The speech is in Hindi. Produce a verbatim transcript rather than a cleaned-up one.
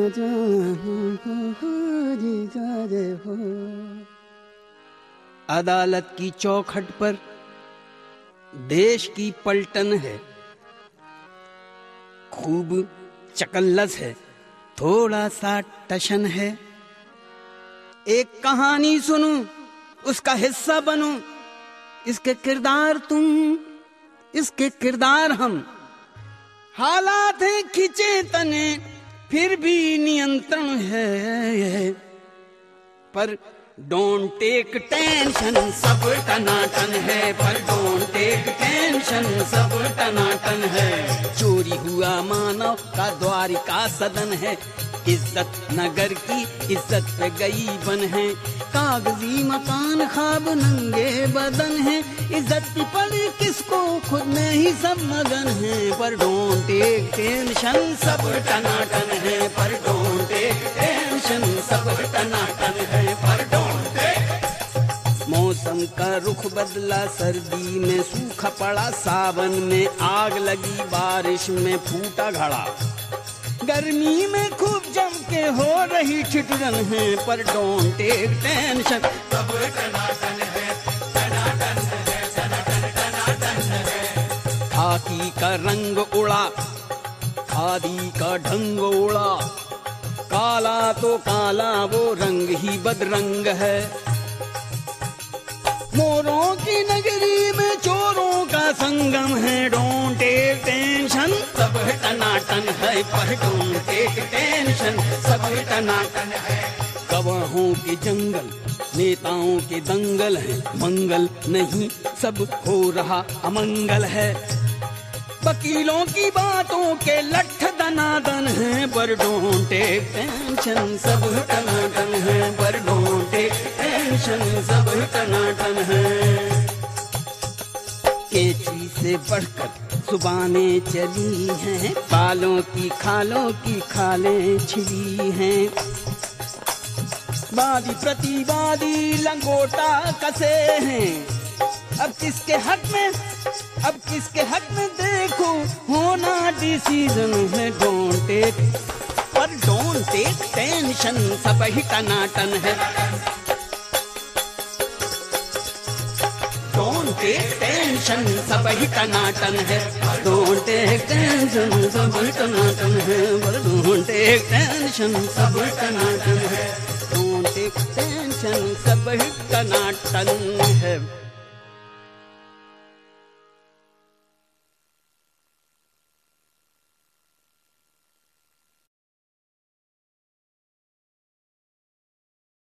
अदालत की चौखट पर देश की पलटन है, खूब चकल्लस है, थोड़ा सा टशन है। एक कहानी सुनूं, उसका हिस्सा बनूं, इसके किरदार तुम, इसके किरदार हम। हालात हैं खिंचे तने, फिर भी नियंत्रण है, पर डोंट टेक टेंशन, सब टनाटन है। पर डोंट टेक टेंशन, सब टनाटन है। चोरी हुआ मानव का द्वारिका सदन है, इज्जत नगर की इज्जत पे गई बन है। कागजी मकान ख्वाब नंगे बदन है, इज्जत की पड़ी किसको खुद में ही सब मगन है। पर डोंट टेक टेंशन, सब टनाटन है। पर डोंट टेक टेंशन, सब टनाटन है। पर डोंट टेक। मौसम का रुख बदला, सर्दी में सूखा पड़ा, सावन में आग लगी, बारिश में फूटा घड़ा। गर्मी में खूब जम के हो रही ठिठुरन है। पर डोंट टेक टेंशन, सब टनाटन है, टनाटन है, टनाटन है। खाकी का रंग उड़ा, खादी का ढंग उड़ा, काला तो काला वो रंग ही बदरंग है। मोरों की नगरी में चोरों का संगम है। डोंट टेक टेंशन, सब टनाटन है। पर डोंट टेक टेंशन, सब टनाटन है। गवाहों के जंगल, नेताओं के दंगल है, मंगल नहीं सब हो रहा अमंगल है। वकीलों की बातों के लठ दनादन है। पर डोंट टेक टेंशन, सब टनाटन है। पर डोंट टेक टेंशन, सब टनाटन है। कैंची से बढ़कर जुबानें चली हैं, बालों की खालों की खालें छिली हैं। वादी प्रतिवादी लंगोटा कसे हैं, अब किसके हक में, अब किसके हक में देखो होना डिसीजन है। डोंट टेक, पर डोंट टेक टेंशन, सब ही टनाटन है। डोंट टेक टेंशन, सब ही टनाटन है। डोंट टेक टेंशन, सब ही टनाटन है। पर डोंट टेक टेंशन, सब ही टनाटन है। डोंट टेक टेंशन, सब ही टनाटन है।